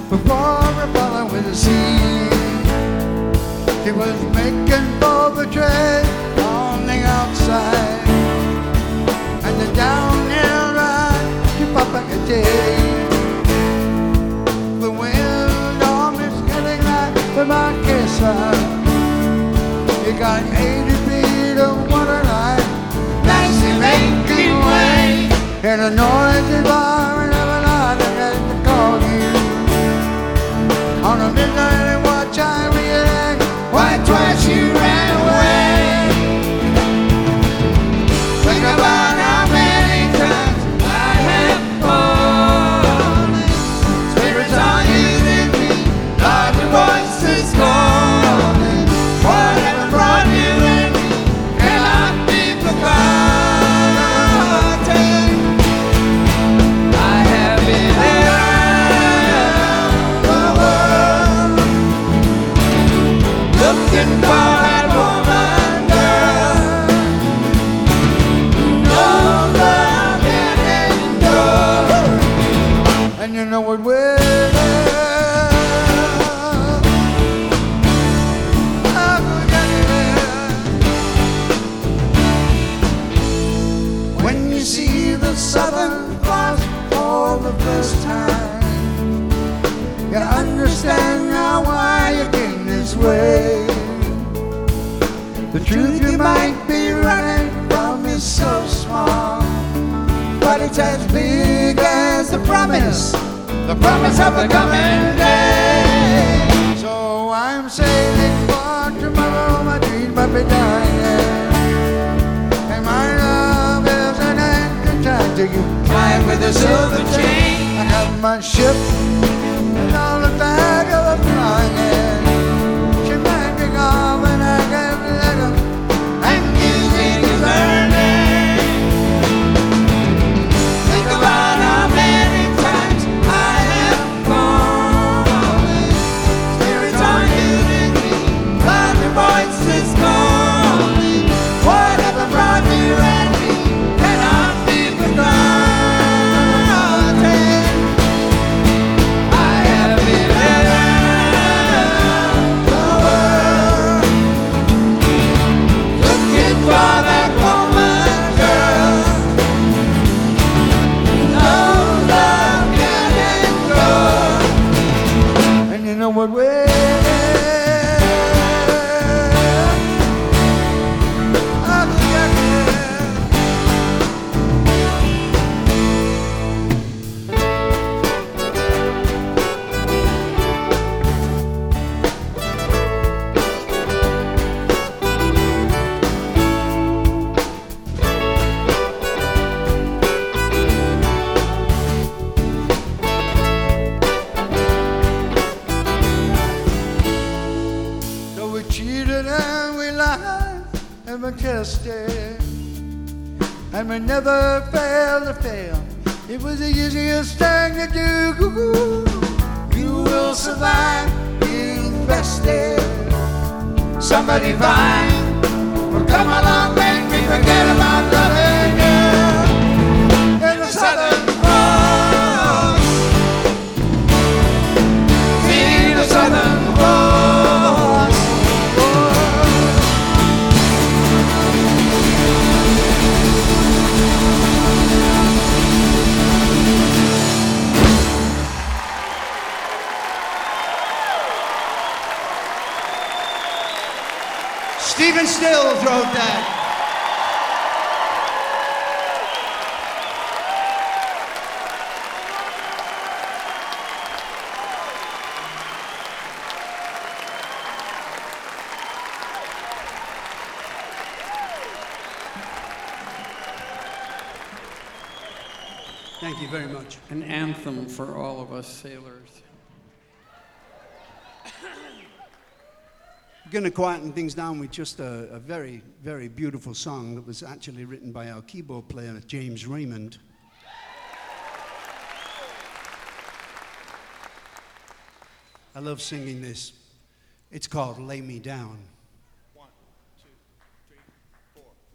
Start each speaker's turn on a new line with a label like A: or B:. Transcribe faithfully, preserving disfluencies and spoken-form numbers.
A: before we follow with the sea. He was making for the trade on the outside, and the downhill ride to Papakatay. The wind almost getting like the Marquesa. You got eighty feet of water line, nicely making way in a noisy bar and every night I had to call you. On a midnight watch I realized why twice you ran away. Think about how many times I have fallen. Spirits on you and me, larger voices calling. Whatever brought you in me cannot be forgotten. I have been around the world looking for that woman, girl, who knows love can endure. And you know it will. When you see the Southern Cross for the first time, you understand now why you came this way. The truth you might be running from is so small, but it's as big as the promise, the promise of a coming day. So I'm sailing for tomorrow, my dreams might be dying, and my love is an anchor tied to you, tied with a silver chain. I have my ship and all the bag of the flying. She might be gone when I get let her, and music is learning. Think about how many times I have fallen. Spirits on you and me, but your voice is calling. Whatever brought you and me cannot be forgotten. I have been around the world looking for that woman, girl, who knows love can endure. And you know what way? So we cheated and we lied and we kissed it, and we never failed to fail. It was the easiest thing to do. You will survive being bested. Somebody fine will come along, make me forget about loving you. In the Southern Cross, see the Southern Cross. Stephen Stills wrote that. Thank you very much.
B: An anthem for all of us sailors.
A: We're going to quieten things down with just a, a very, very beautiful song that was actually written by our keyboard player, James Raymond. I love singing this. It's called Lay Me Down.